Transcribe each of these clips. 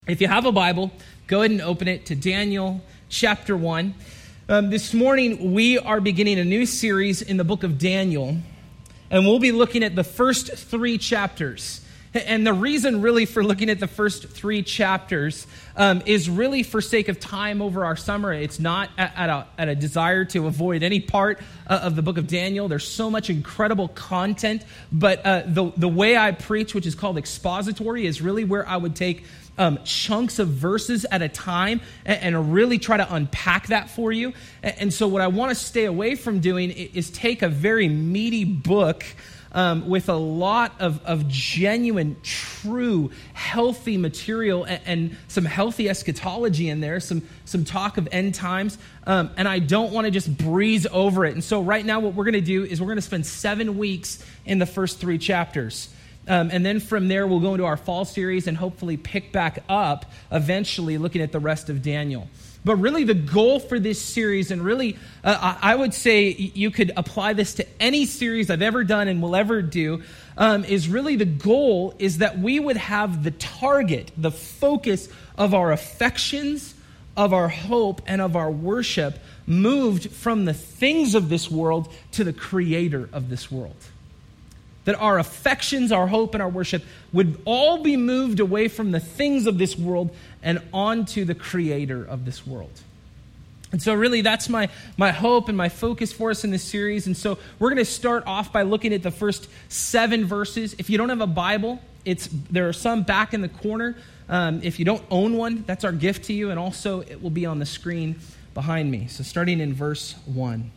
If you have a Bible, go ahead and open it to Daniel chapter 1. This morning, we are beginning a new series in the book of Daniel, and we'll be looking at the first 3 chapters. And the reason really for looking at the first 3 chapters is really for sake of time over our summer. It's not at a desire to avoid any part of the book of Daniel. There's so much incredible content, but the way I preach, which is called expository, is really where I would take chunks of verses at a time and really try to unpack that for you. And so what I want to stay away from doing is take a very meaty book with a lot of genuine, true, healthy material and some healthy eschatology in there, some talk of end times, and I don't want to just breeze over it. And so right now what we're going to do is we're going to spend 7 weeks in the first 3 chapters. And then from there, we'll go into our fall series and hopefully pick back up eventually looking at the rest of Daniel. But really the goal for this series, and really I would say you could apply this to any series I've ever done and will ever do, is really the goal is that we would have the target, the focus of our affections, of our hope, and of our worship moved from the things of this world to the creator of this world. That our affections, our hope, and our worship would all be moved away from the things of this world and onto the creator of this world. And so really that's my hope and my focus for us in this series. And so we're going to start off by looking at the first 7 verses. If you don't have a Bible, there are some back in the corner. If you don't own one, that's our gift to you. And also it will be on the screen behind me. So starting in verse 1.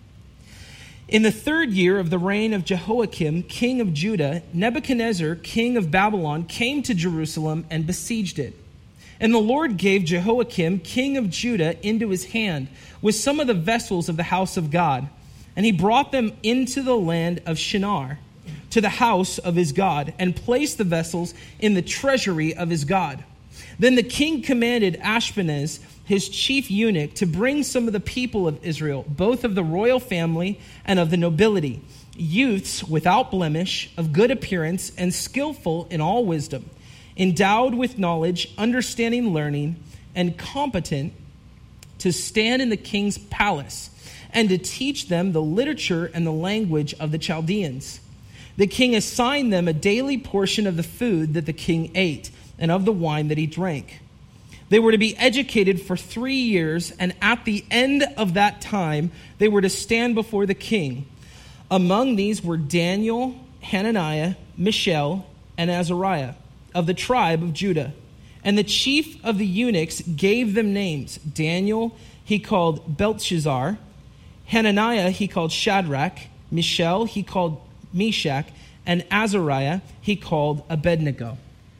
In the 3rd year of the reign of Jehoiakim, king of Judah, Nebuchadnezzar, king of Babylon, came to Jerusalem and besieged it. And the Lord gave Jehoiakim, king of Judah, into his hand with some of the vessels of the house of God. And he brought them into the land of Shinar, to the house of his God, and placed the vessels in the treasury of his God. Then the king commanded Ashpenaz, his chief eunuch, to bring some of the people of Israel, both of the royal family and of the nobility, youths without blemish, of good appearance, and skillful in all wisdom, endowed with knowledge, understanding, learning, and competent to stand in the king's palace, and to teach them the literature and the language of the Chaldeans. The king assigned them a daily portion of the food that the king ate, and of the wine that he drank. They were to be educated for 3 years, and at the end of that time, they were to stand before the king. Among these were Daniel, Hananiah, Mishael, and Azariah, of the tribe of Judah. And the chief of the eunuchs gave them names. Daniel he called Belteshazzar, Hananiah he called Shadrach, Mishael he called Meshach, and Azariah he called Abednego.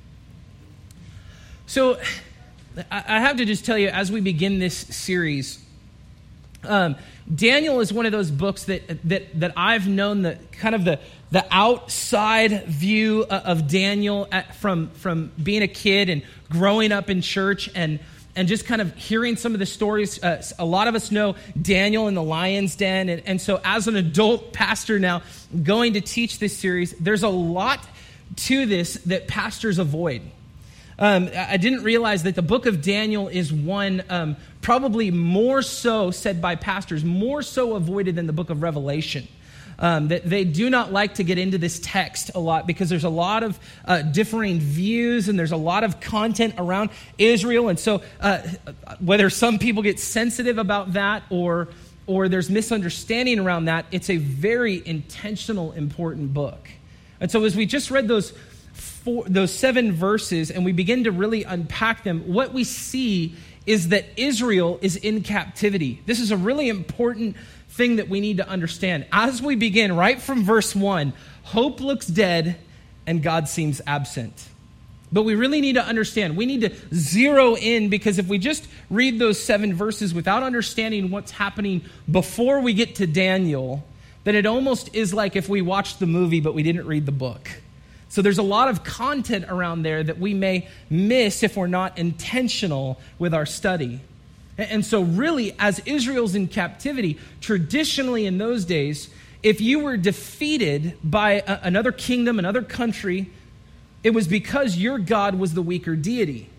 So I have to just tell you, as we begin this series, Daniel is one of those books that I've known the kind of the outside view of Daniel from being a kid and growing up in church and just kind of hearing some of the stories. A lot of us know Daniel in the lion's den. And so as an adult pastor now going to teach this series, there's a lot to this that pastors avoid. I didn't realize that the book of Daniel is one probably more so said by pastors, more so avoided than the book of Revelation. That they do not like to get into this text a lot because there's a lot of differing views and there's a lot of content around Israel. And so whether some people get sensitive about that or there's misunderstanding around that, it's a very intentional, important book. And so as we just read those 7 verses and we begin to really unpack them, what we see is that Israel is in captivity. This is a really important thing that we need to understand. As we begin right from verse 1, hope looks dead and God seems absent. But we really need to understand. We need to zero in, because if we just read those 7 verses without understanding what's happening before we get to Daniel, then it almost is like if we watched the movie but we didn't read the book. So there's a lot of content around there that we may miss if we're not intentional with our study. And so really, as Israel's in captivity, traditionally in those days, if you were defeated by another kingdom, another country, it was because your God was the weaker deity.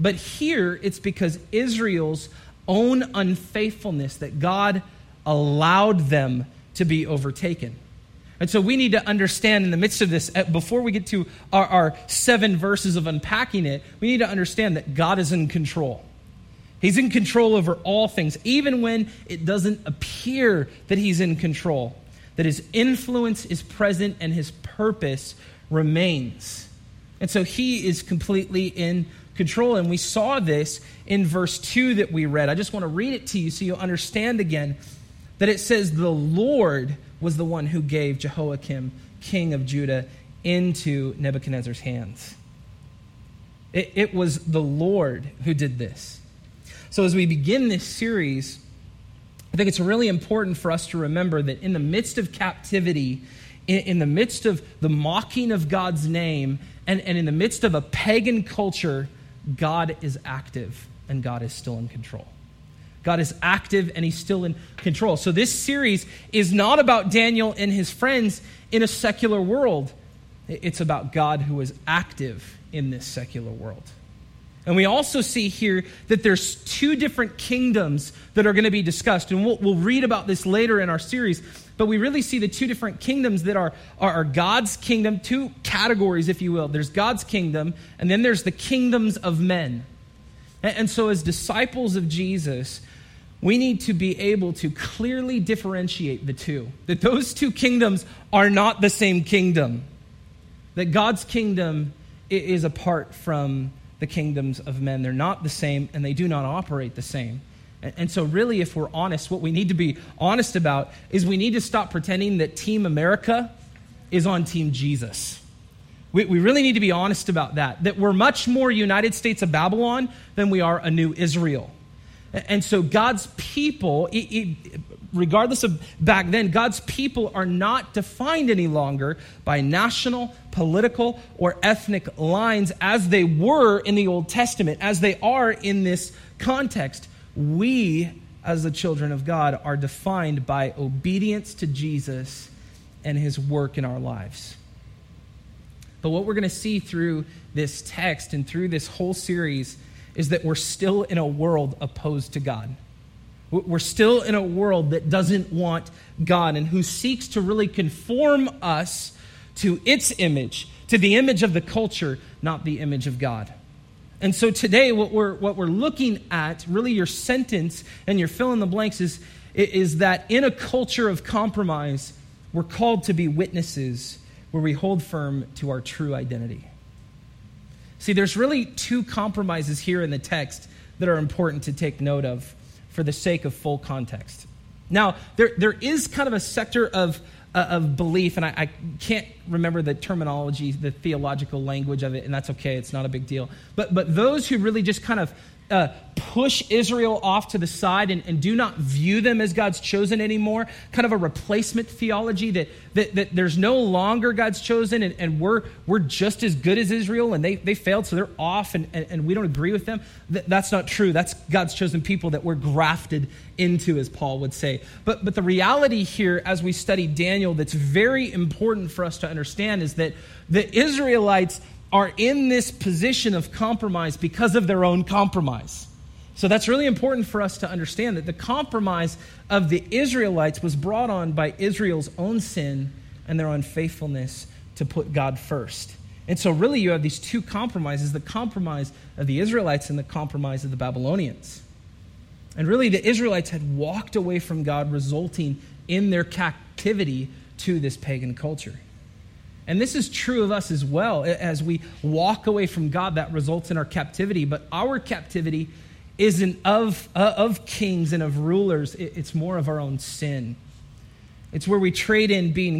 But here, it's because Israel's own unfaithfulness that God allowed them to be overtaken. And so we need to understand in the midst of this, before we get to our 7 verses of unpacking it, we need to understand that God is in control. He's in control over all things, even when it doesn't appear that he's in control, that his influence is present and his purpose remains. And so he is completely in control. And we saw this in verse 2 that we read. I just want to read it to you so you'll understand again that it says, the Lord was the one who gave Jehoiakim, king of Judah, into Nebuchadnezzar's hands. It was the Lord who did this. So as we begin this series, I think it's really important for us to remember that in the midst of captivity, in the midst of the mocking of God's name, and in the midst of a pagan culture, God is active and God is still in control. God is active and he's still in control. So this series is not about Daniel and his friends in a secular world. It's about God who is active in this secular world. And we also see here that there's 2 different kingdoms that are going to be discussed. And we'll read about this later in our series. But we really see the 2 different kingdoms that are God's kingdom, 2 categories, if you will. There's God's kingdom, and then there's the kingdoms of men. And so as disciples of Jesus, we need to be able to clearly differentiate the 2. That those 2 kingdoms are not the same kingdom. That God's kingdom is apart from the kingdoms of men. They're not the same, and they do not operate the same. And so really, if we're honest, what we need to be honest about is we need to stop pretending that Team America is on Team Jesus. We really need to be honest about that we're much more United States of Babylon than we are a new Israel. And so God's people, regardless of back then, God's people are not defined any longer by national, political, or ethnic lines as they were in the Old Testament, as they are in this context. We, as the children of God, are defined by obedience to Jesus and his work in our lives. But what we're going to see through this text and through this whole series is that we're still in a world opposed to God. We're still in a world that doesn't want God and who seeks to really conform us to its image, to the image of the culture, not the image of God. And so today what we're looking at, really your sentence and your fill in the blanks is that in a culture of compromise, we're called to be witnesses where we hold firm to our true identity. See, there's really 2 compromises here in the text that are important to take note of for the sake of full context. Now, there is kind of a sector of belief, and I can't remember the terminology, the theological language of it, and that's okay, it's not a big deal. But those who really just kind of push Israel off to the side and do not view them as God's chosen anymore, kind of a replacement theology that there's no longer God's chosen and we're just as good as Israel and they failed, so they're off and we don't agree with them. That's not true. That's God's chosen people that we're grafted into, as Paul would say. But the reality here, as we study Daniel, that's very important for us to understand is that the Israelites are in this position of compromise because of their own compromise. So that's really important for us to understand that the compromise of the Israelites was brought on by Israel's own sin and their unfaithfulness to put God first. And so really you have these 2 compromises, the compromise of the Israelites and the compromise of the Babylonians. And really the Israelites had walked away from God, resulting in their captivity to this pagan culture. And this is true of us as well. As we walk away from God, that results in our captivity. But our captivity isn't of kings and of rulers. It's more of our own sin. It's where we trade in being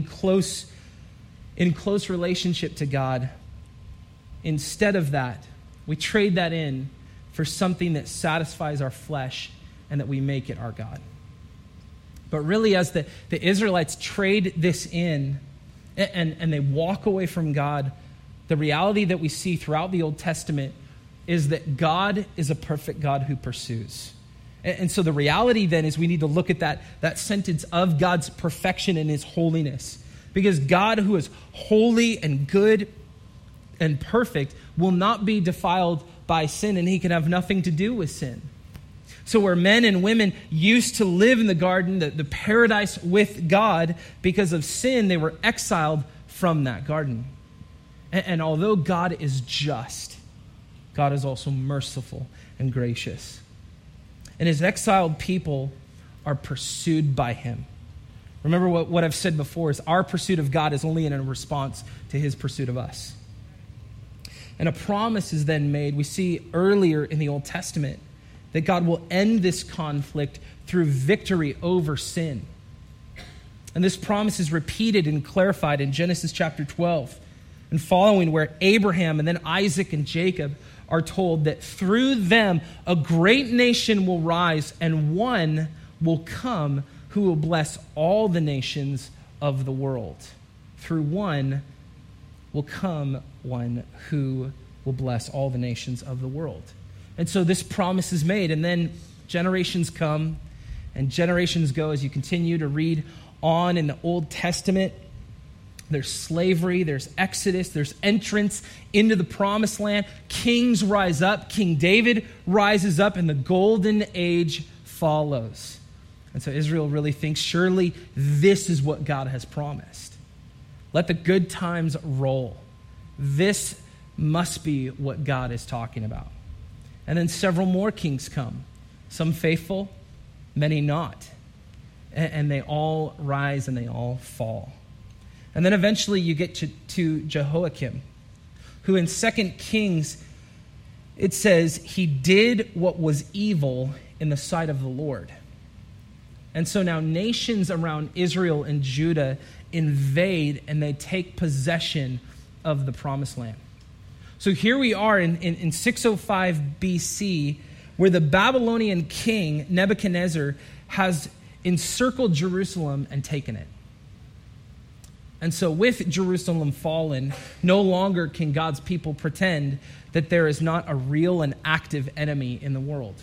in close relationship to God. Instead of that, we trade that in for something that satisfies our flesh and that we make it our God. But really, as the Israelites trade this in, and they walk away from God, the reality that we see throughout the Old Testament is that God is a perfect God who pursues. And so the reality then is we need to look at that sentence of God's perfection and his holiness. Because God, who is holy and good and perfect, will not be defiled by sin, and he can have nothing to do with sin. So where men and women used to live in the garden, the paradise with God, because of sin, they were exiled from that garden. And although God is just, God is also merciful and gracious. And his exiled people are pursued by him. Remember what I've said before is our pursuit of God is only in a response to his pursuit of us. And a promise is then made, we see earlier in the Old Testament, that God will end this conflict through victory over sin. And this promise is repeated and clarified in Genesis chapter 12 and following, where Abraham and then Isaac and Jacob are told that through them a great nation will rise and one will come who will bless all the nations of the world. Through one will come one who will bless all the nations of the world. And so this promise is made, and then generations come and generations go as you continue to read on in the Old Testament. There's slavery, there's exodus, there's entrance into the promised land. Kings rise up, King David rises up, and the golden age follows. And so Israel really thinks, surely this is what God has promised. Let the good times roll. This must be what God is talking about. And then several more kings come, some faithful, many not. And they all rise and they all fall. And then eventually you get to Jehoiakim, who in 2 Kings, it says, he did what was evil in the sight of the Lord. And so now nations around Israel and Judah invade and they take possession of the promised land. So here we are in 605 BC, where the Babylonian king Nebuchadnezzar has encircled Jerusalem and taken it. And so with Jerusalem fallen, no longer can God's people pretend that there is not a real and active enemy in the world.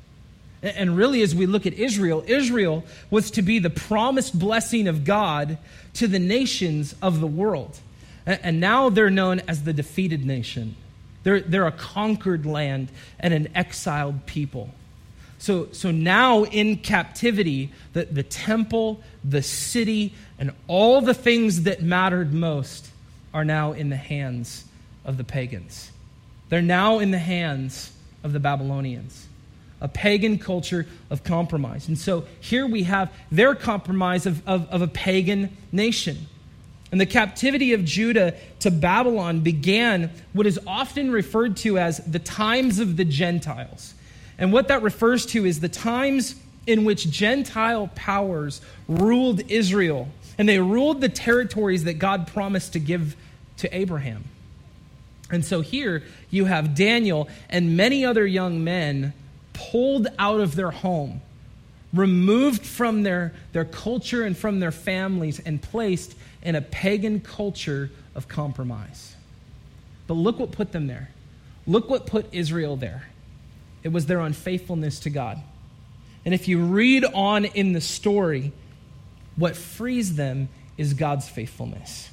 And really, as we look at Israel, Israel was to be the promised blessing of God to the nations of the world. And now they're known as the defeated nation. They're a conquered land and an exiled people. So now in captivity, the temple, the city, and all the things that mattered most are now in the hands of the pagans. They're now in the hands of the Babylonians. A pagan culture of compromise. And so here we have their compromise of a pagan nation. And the captivity of Judah to Babylon began what is often referred to as the times of the Gentiles. And what that refers to is the times in which Gentile powers ruled Israel. And they ruled the territories that God promised to give to Abraham. And so here you have Daniel and many other young men pulled out of their home, removed from their culture and from their families, and placed in a pagan culture of compromise. But look what put them there. Look what put Israel there. It was their unfaithfulness to God. And if you read on in the story, what frees them is God's faithfulness.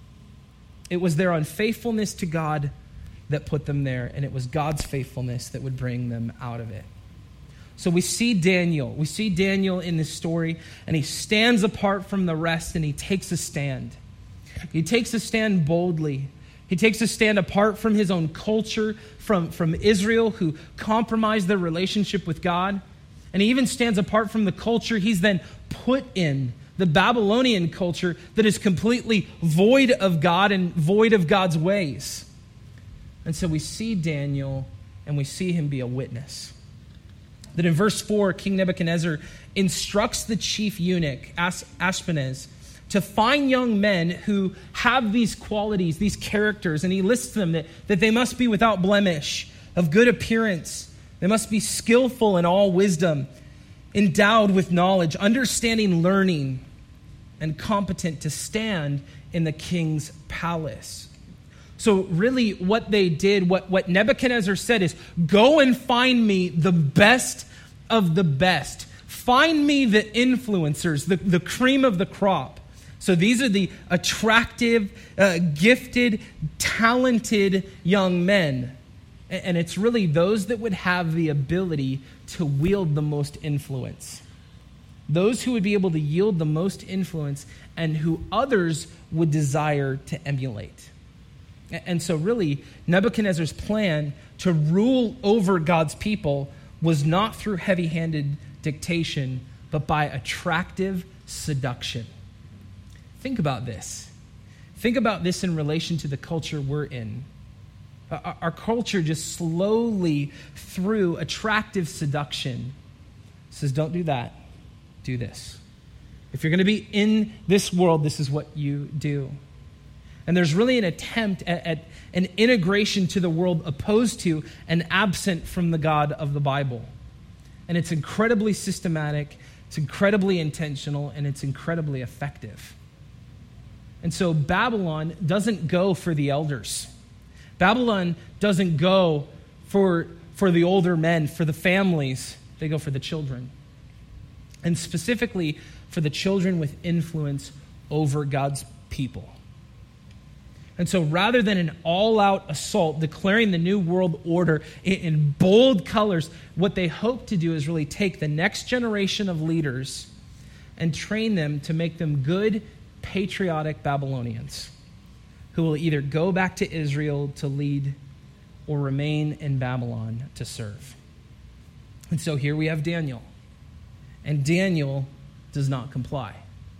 It was their unfaithfulness to God that put them there, and it was God's faithfulness that would bring them out of it. So we see Daniel. We see Daniel in this story, and he stands apart from the rest, and he takes a stand. He takes a stand boldly. He takes a stand apart from his own culture, from Israel, who compromised their relationship with God. And he even stands apart from the culture he's then put in, the Babylonian culture that is completely void of God and void of God's ways. And so we see Daniel, and we see him be a witness. That in verse 4, King Nebuchadnezzar instructs the chief eunuch, Ashpenaz, to find young men who have these qualities, these characters, and he lists them that they must be without blemish, of good appearance. They must be skillful in all wisdom, endowed with knowledge, understanding learning, and competent to stand in the king's palace. So really what they did, what Nebuchadnezzar said is, go and find me the best of the best. Find me the influencers, the cream of the crop. So these are the attractive, gifted, talented young men. And it's really those that would have the ability to wield the most influence. Those who would be able to yield the most influence and who others would desire to emulate. And so really, Nebuchadnezzar's plan to rule over God's people was not through heavy-handed dictation, but by attractive seduction. Think about this. Think about this in relation to the culture we're in. Our culture just slowly, through attractive seduction, says, don't do that, do this. If you're going to be in this world, this is what you do. And there's really an attempt at an integration to the world opposed to and absent from the God of the Bible. And it's incredibly systematic, it's incredibly intentional, and it's incredibly effective. And so Babylon doesn't go for the elders. Babylon doesn't go for the older men, for the families. They go for the children. And specifically for the children with influence over God's people. And so rather than an all-out assault declaring the new world order in bold colors, what they hope to do is really take the next generation of leaders and train them to make them good, patriotic Babylonians who will either go back to Israel to lead or remain in Babylon to serve. And so here we have Daniel. And Daniel does not comply.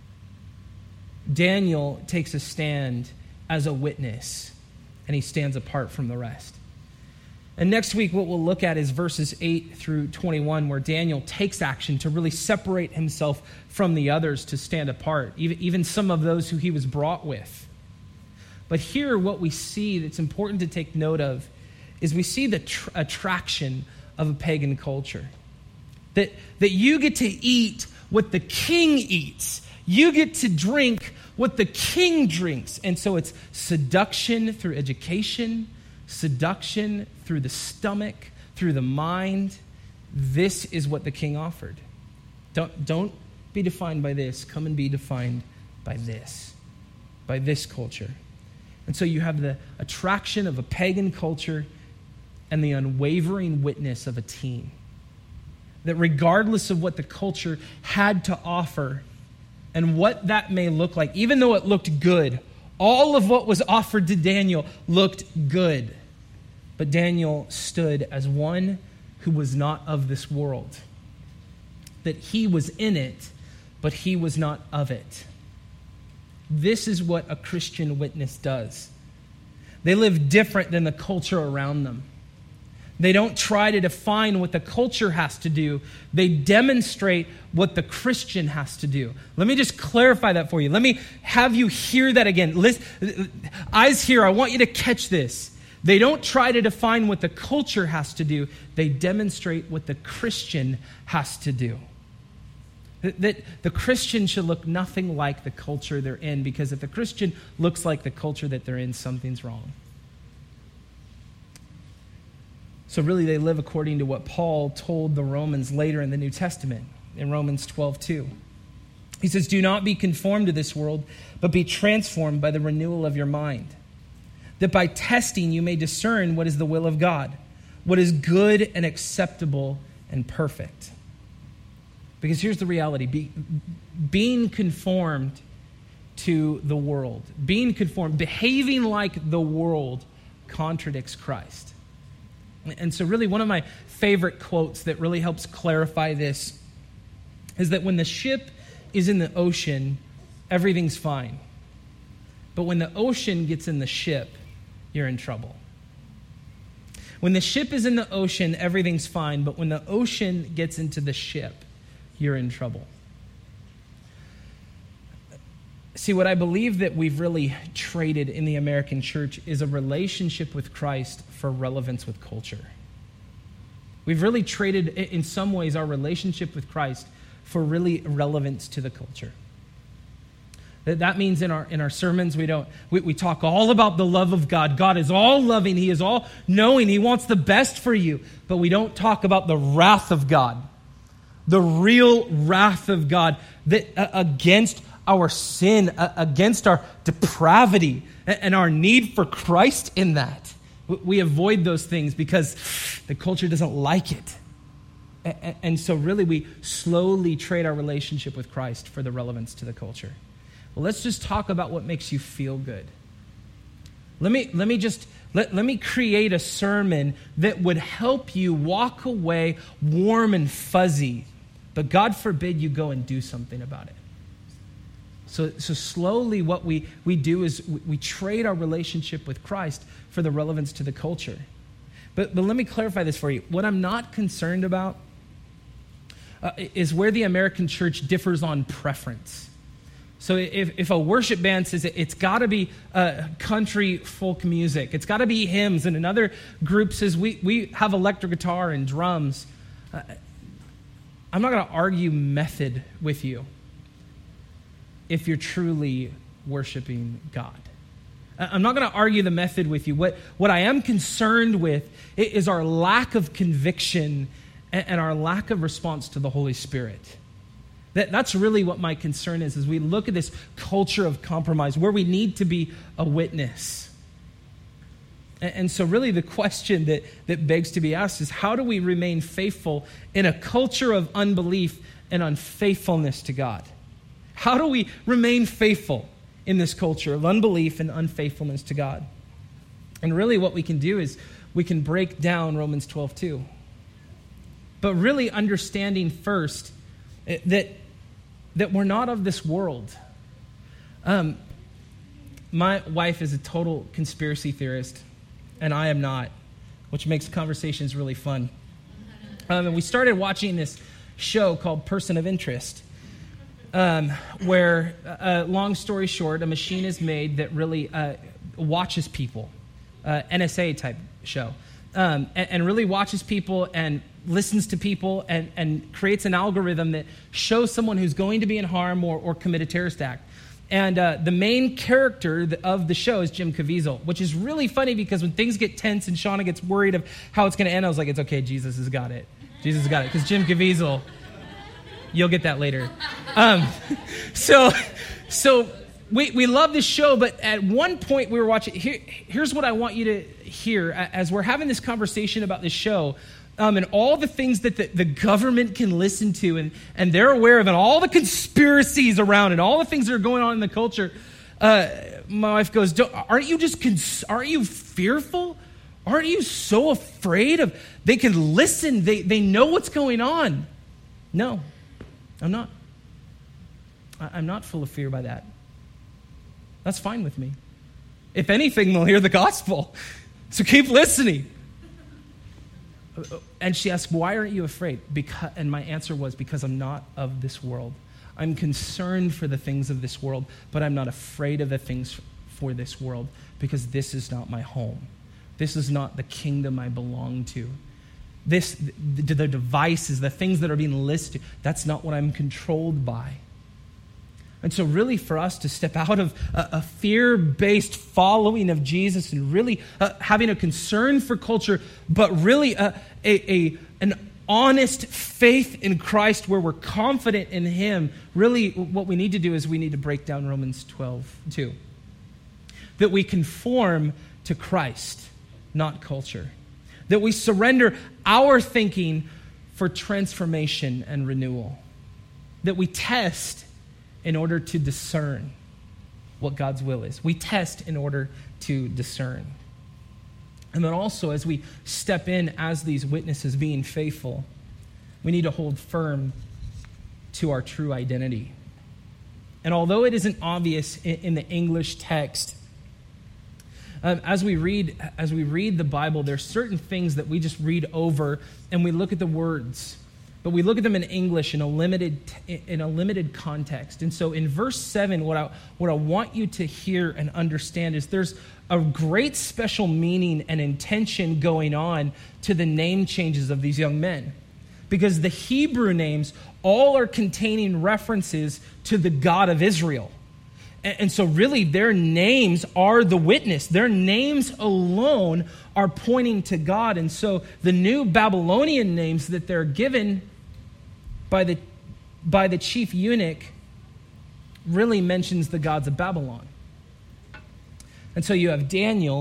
Daniel takes a stand as a witness, and he stands apart from the rest. And next week, what we'll look at is verses 8 through 21, where Daniel takes action to really separate himself from the others, to stand apart, even some of those who he was brought with. But here, what we see that's important to take note of is we see the attraction of a pagan culture. That you get to eat what the king eats. You get to drink what the king drinks. And so it's seduction through education, seduction through the stomach, through the mind. This is what the king offered. Don't be defined by this. Come and be defined by this culture. And so you have the attraction of a pagan culture and the unwavering witness of a team. That regardless of what the culture had to offer and what that may look like, even though it looked good, all of what was offered to Daniel looked good. But Daniel stood as one who was not of this world. That he was in it, but he was not of it. This is what a Christian witness does. They live different than the culture around them. They don't try to define what the culture has to do. They demonstrate what the Christian has to do. Let me just clarify that for you. Let me have you hear that again. Listen, eyes here, I want you to catch this. They don't try to define what the culture has to do. They demonstrate what the Christian has to do. That the Christian should look nothing like the culture they're in, because if the Christian looks like the culture that they're in, something's wrong. So really, they live according to what Paul told the Romans later in the New Testament, in Romans 12:2. He says, "Do not be conformed to this world, but be transformed by the renewal of your mind, that by testing you may discern what is the will of God, what is good and acceptable and perfect." Because here's the reality. Being conformed to the world, being conformed, behaving like the world contradicts Christ. And so really one of my favorite quotes that really helps clarify this is that when the ship is in the ocean, everything's fine. But when the ocean gets in the ship, you're in trouble. When the ship is in the ocean, everything's fine. But when the ocean gets into the ship, you're in trouble. See, what I believe that we've really traded in the American church is a relationship with Christ for relevance with culture. We've really traded, in some ways, our relationship with Christ for really relevance to the culture. That means in our sermons, we talk all about the love of God. God is all loving. He is all knowing. He wants the best for you. But we don't talk about the wrath of God, the real wrath of God that against our sin, against our depravity, and our need for Christ in that. We avoid those things because the culture doesn't like it. And so really we slowly trade our relationship with Christ for the relevance to the culture. Well, let's just talk about what makes you feel good. Let me create a sermon that would help you walk away warm and fuzzy, but God forbid you go and do something about it. So slowly what we do is we trade our relationship with Christ for the relevance to the culture. But let me clarify this for you. What I'm not concerned about is where the American church differs on preference. So if a worship band says it's got to be country folk music, it's got to be hymns, and another group says we have electric guitar and drums, I'm not going to argue method with you if you're truly worshiping God. I'm not going to argue the method with you. What I am concerned with is our lack of conviction and our lack of response to the Holy Spirit. That's really what my concern is, as we look at this culture of compromise where we need to be a witness. And so really the question that begs to be asked is, how do we remain faithful in a culture of unbelief and unfaithfulness to God? How do we remain faithful in this culture of unbelief and unfaithfulness to God? And really what we can do is we can break down Romans 12:2. But really understanding first that we're not of this world. My wife is a total conspiracy theorist, and I am not, which makes conversations really fun. And we started watching this show called Person of Interest, where, long story short, a machine is made that really watches people, NSA type show, and really watches people and listens to people and creates an algorithm that shows someone who's going to be in harm or commit a terrorist act. And the main character of the show is Jim Caviezel, which is really funny because when things get tense and Shauna gets worried of how it's going to end, I was like, it's okay, Jesus has got it. Jesus has got it. Because Jim Caviezel, you'll get that later. So we love this show, but at one point we were watching, here's what I want you to hear as we're having this conversation about this show. And all the things that the government can listen to and they're aware of, and all the conspiracies around and all the things that are going on in the culture. My wife goes, aren't you fearful? Aren't you so afraid of, they can listen, they know what's going on. No, I'm not. I'm not full of fear by that. That's fine with me. If anything, they'll hear the gospel. So keep listening. And she asked, why aren't you afraid? And my answer was, because I'm not of this world. I'm concerned for the things of this world, but I'm not afraid of the things for this world, because this is not my home. This is not the kingdom I belong to. The devices, the things that are being listed, that's not what I'm controlled by. And so really for us to step out of a fear-based following of Jesus and really having a concern for culture, but really an honest faith in Christ where we're confident in Him, really what we need to do is we need to break down Romans 12:2. That we conform to Christ, not culture. That we surrender our thinking for transformation and renewal. That we test in order to discern what God's will is. We test in order to discern. And then also, as we step in as these witnesses being faithful, we need to hold firm to our true identity. And although it isn't obvious in the English text, as we read the Bible, there's certain things that we just read over and we look at the words, but we look at them in English in a limited context. And so in verse 7, what I want you to hear and understand is there's a great special meaning and intention going on to the name changes of these young men. Because the Hebrew names all are containing references to the God of Israel. And so really their names are the witness. Their names alone are pointing to God. And so the new Babylonian names that they're given by the chief eunuch really mentions the gods of Babylon. And so you have Daniel,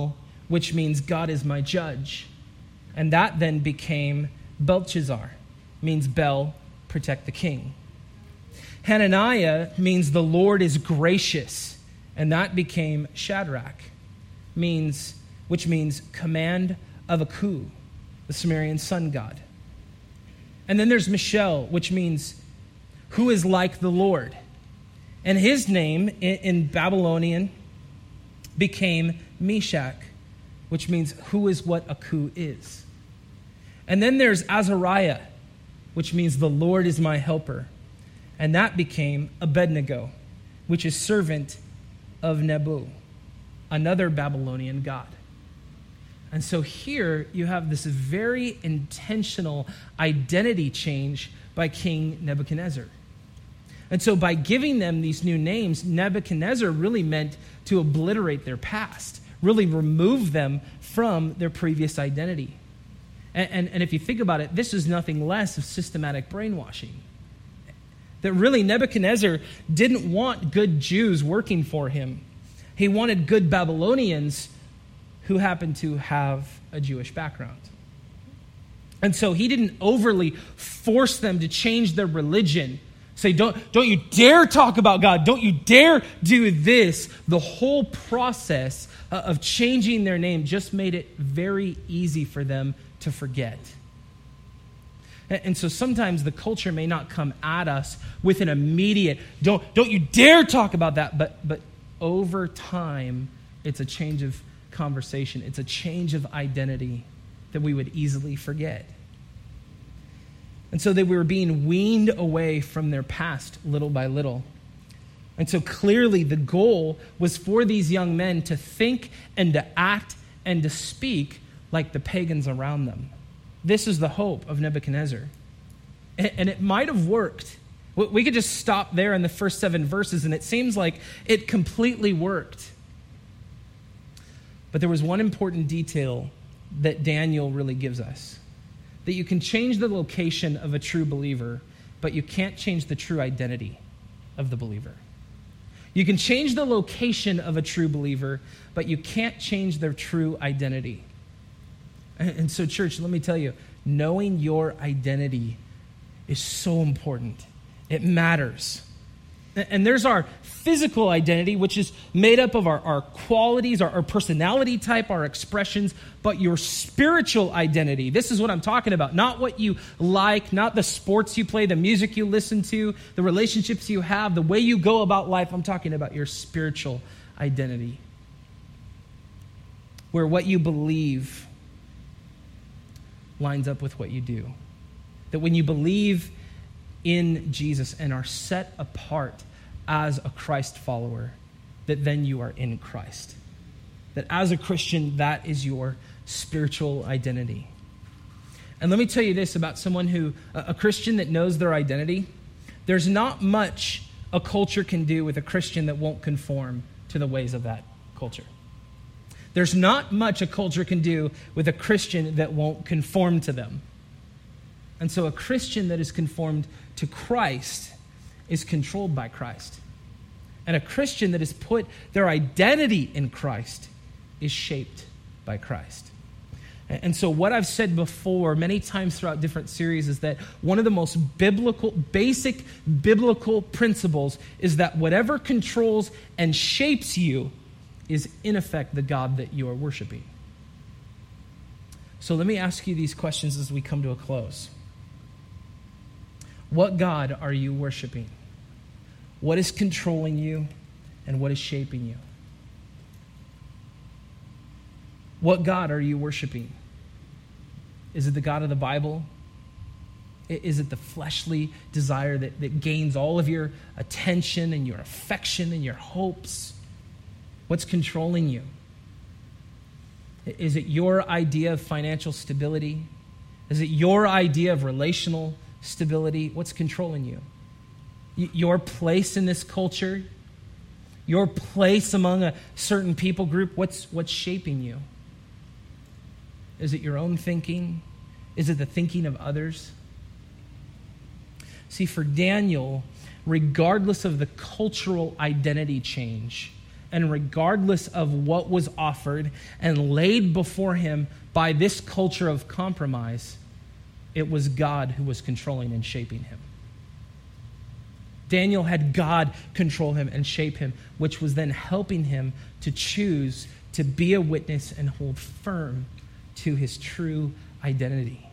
which means God is my judge. And that then became Belshazzar, means Bel, protect the king. Hananiah means the Lord is gracious, and that became Shadrach, which means command of a coup, the Sumerian sun god. And then there's Mishael, which means who is like the Lord. And his name in Babylonian became Meshach, which means who is what a coup is. And then there's Azariah, which means the Lord is my helper. And that became Abednego, which is servant of Nebu, another Babylonian god. And so here you have this very intentional identity change by King Nebuchadnezzar. And so by giving them these new names, Nebuchadnezzar really meant to obliterate their past, really remove them from their previous identity. And if you think about it, this is nothing less of systematic brainwashing. That really Nebuchadnezzar didn't want good Jews working for him. He wanted good Babylonians who happened to have a Jewish background. And so he didn't overly force them to change their religion. Say, don't you dare talk about God. Don't you dare do this. The whole process of changing their name just made it very easy for them to forget. And so sometimes the culture may not come at us with an immediate, don't you dare talk about that. But over time, it's a change of conversation. It's a change of identity that we would easily forget. And so they were being weaned away from their past little by little. And so clearly the goal was for these young men to think and to act and to speak like the pagans around them. This is the hope of Nebuchadnezzar. And it might have worked. We could just stop there in the first 7 verses, and it seems like it completely worked. But there was one important detail that Daniel really gives us. That you can change the location of a true believer, but you can't change the true identity of the believer. You can change the location of a true believer, but you can't change their true identity. And so, church, let me tell you, knowing your identity is so important. It matters. And there's our physical identity, which is made up of our qualities, our personality type, our expressions, but your spiritual identity, this is what I'm talking about. Not what you like, not the sports you play, the music you listen to, the relationships you have, the way you go about life. I'm talking about your spiritual identity, where what you believe lines up with what you do. That when you believe in Jesus and are set apart as a Christ follower, that then you are in Christ. That as a Christian, that is your spiritual identity. And let me tell you this about someone who, a Christian that knows their identity, there's not much a culture can do with a Christian that won't conform to the ways of that culture. There's not much a culture can do with a Christian that won't conform to them. And so a Christian that is conformed to Christ is controlled by Christ. And a Christian that has put their identity in Christ is shaped by Christ. And so what I've said before many times throughout different series is that one of the most basic biblical principles is that whatever controls and shapes you is in effect the God that you are worshiping. So let me ask you these questions as we come to a close. What God are you worshiping? What is controlling you and what is shaping you? What God are you worshiping? Is it the God of the Bible? Is it the fleshly desire that gains all of your attention and your affection and your hopes? What's controlling you? Is it your idea of financial stability? Is it your idea of relational stability? What's controlling you? Your place in this culture? Your place among a certain people group? What's shaping you? Is it your own thinking? Is it the thinking of others? See, for Daniel, regardless of the cultural identity change, and regardless of what was offered and laid before him by this culture of compromise, it was God who was controlling and shaping him. Daniel had God control him and shape him, which was then helping him to choose to be a witness and hold firm to his true identity.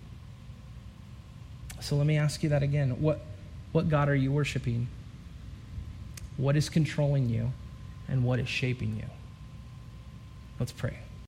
So let me ask you that again. What God are you worshiping? What is controlling you? And what is shaping you? Let's pray.